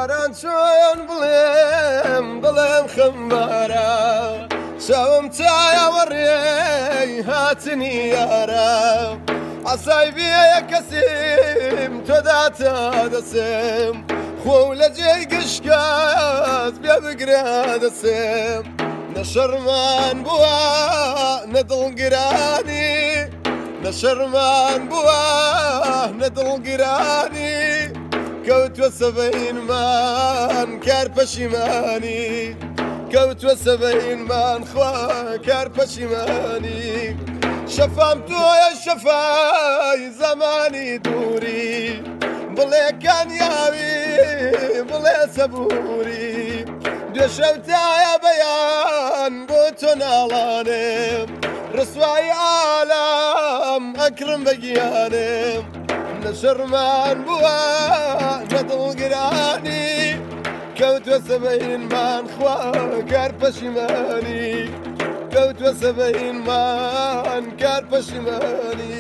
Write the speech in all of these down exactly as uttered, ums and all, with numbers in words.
باران چۆن بڵێم بڵێم خەمبارە شەوم چایەوەڕێی هاتنی یارە عەسای بێیە کەسیم تۆداتە دەسم خۆ لە جێی گشکات بێ بگرە دەسم نەشەرمان بووە نەدڵگرانی نەشەرمان بووە نەدڵگرانی کەوتوە سەبەینمان کار پەشیمانی کەوتوە سەبەینمان خوا کار پەشیمانی شەفام تۆیە شەفای زەمانی دووری بڵێ کانیاوی بڵێ سەبووری دوێشەوتایە بەیان بۆ تۆ ناڵانم ڕسوای عالەم ئەکرم بە گیانم نەشەرمان بووە نەدڵگرانی کەوتوە سەبەینمان خوا کار پەشیمانی کەوتوە سەبەینمان کار پەشیمانی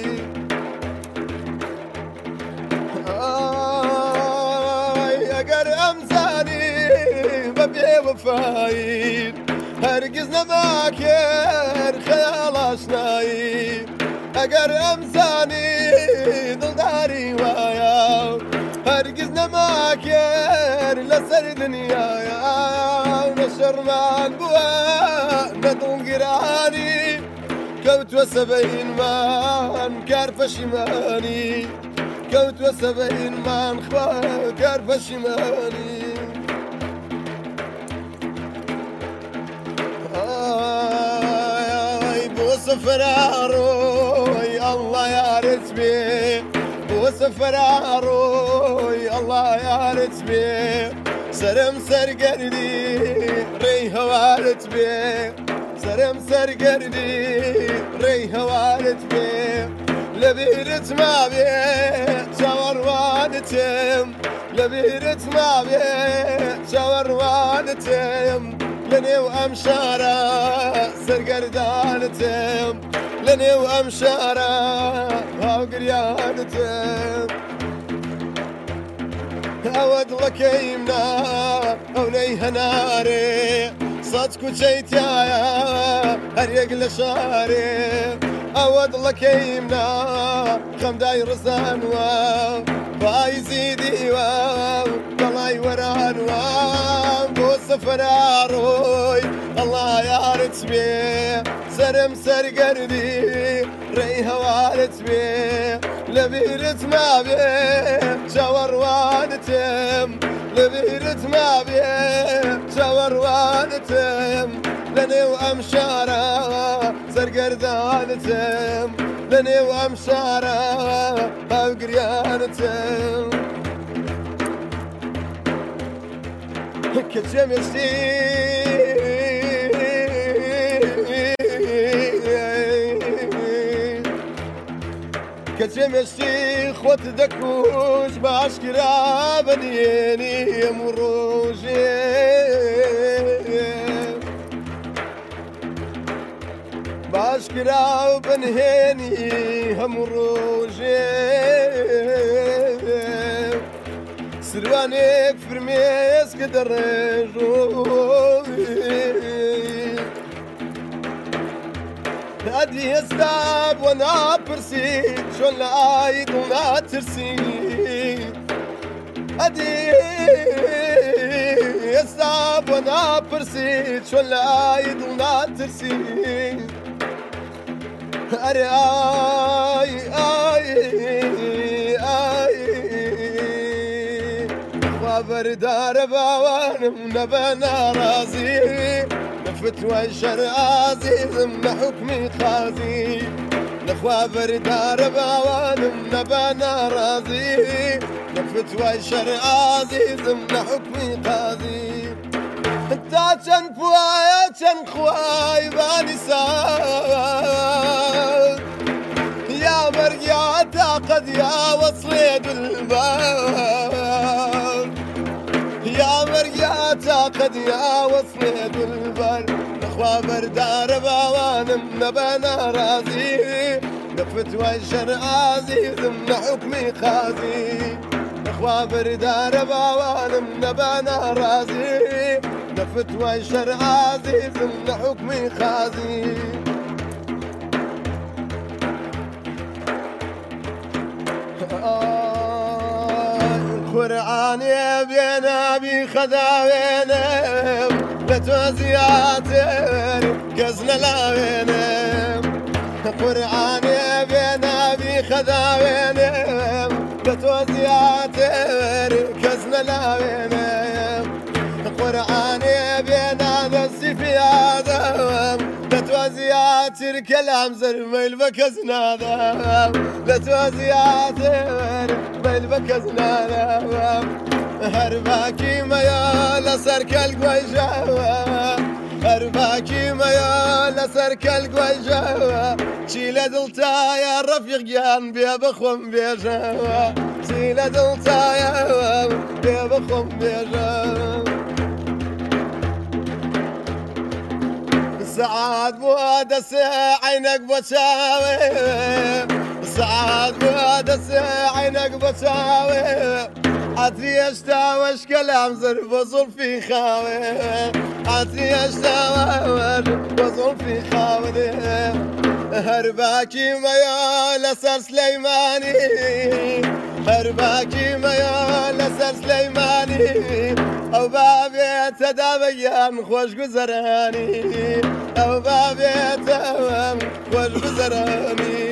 ئەگەر ئەمزانی بە بێوەفاین هەرگیز نەماکرد خەیاڵ ئاشنایی ئەگەر ئەمزانی دڵداری وایە هەرگیز نەماکرد لەسەر دنیایە نەشەرمان بووە نەدڵگرانی کەوتوە سەبەینمان کار پەشیمانی کەوتوە سەبەینمان خوا کار پەشیمانی بۆ سەفەرڕۆی ئەڵڵا یارت بێ بۆ سەفەرڕۆی ئەڵڵا یارت بێ سەرم سەرگەردی ڕێی هەوارت بێ سەرم سەرگەردی ڕێی هەوارت بێ لەبیرت مابێ چاوەڕوانتم لەبیرت مابێ چاوەڕوانتم لەنێو ئەم شارە سەرگەردانتم لەنێو ئەم شارە هاوگریانتم ئەوە دڵەکەیم نا ئەو نەی هەنارێ سەد کوچەی تایە هەرێک لە شارێ ئەوە دڵەکەیم نا خەمدای ڕزانوە پاییزی دیوە دەڵای وەرانوە بۆ سەفەرڕۆی ئەڵڵا یارت بێ سەرم سەرگەردی ڕێی هەوارت بێ لەبیرت مابێ چاوەڕوانتم لەبیرت مابێ چاوەڕوانتم لەنێو ئەم شارە سەرگەردانتم لەنێو ئەم شارە هاوگریانتم کە چێمێستی کە چێمێستی خۆت دەکوش بە ئاشکرا بەنێنی هەموو ڕۆژێ باشکرا و بنهێنی هەموو ڕۆژێ سروانێک فرمێز کە دەڕێژۆی ئەدی هێستا بۆ ناپرسیت چۆن لە ئای دڵ ناترسیت ئەدی هێستا بۆ ناپرسیت چۆن لە ئای دڵ ناترسیت ئەرێ ئای ئای ئای خوا بەردارە باوانم نەبە ناڕازی نەفتوای شەر ئازیزم نە حوکمی قازی نەخوا بەردارە باوانم نەبە ناڕازی نەفتوای شەر ئازیزم نە حوکمی قازی تا چەند پوایە چەند خوای بانی ساز یا مەرگ یا تاقەت یا وەسڵێ دولبەر یا مەرگ یا تاقەت یا وەسڵێ دولبەر نەخوا بەردارە باوانم نەبە ناڕازی نەفتوای شەر ئازیزم نە حوکمی قازی نخوا بردار باوانم نبانا رازي نفتوى شرع عزيز نحكمي خازي القرآن يبينا بخذاوينا لتوزياتر كزنا لاوينا القرآن يبينا بخذاوينا لتوزياتر كزنا لاوينا القرآن يبينا نسي في آدم لتوزياتر كلام زرميل بكزنا ذا لتوزياتر ميل بكزنا ذا هرباكي ميا لسرك القويجا هرباكي ميا لسرك القويجا شيل دلتا يا رفيق جان بيا بخوم بيجا شيل دلتا يا بيا بخوم بيجا سعاد بوادس عينك بتساوي سعاد بوادس عينك بتساوي عطري اشتاوش كلام زرف وصل في خاوي عطري اشتاوش وصل في خاوي هرباكي ميا لسر سليماني هرباكي ميا لسر سليماني او بابي تدابيان خوش گزراني او بابي تدابيان خوش گزراني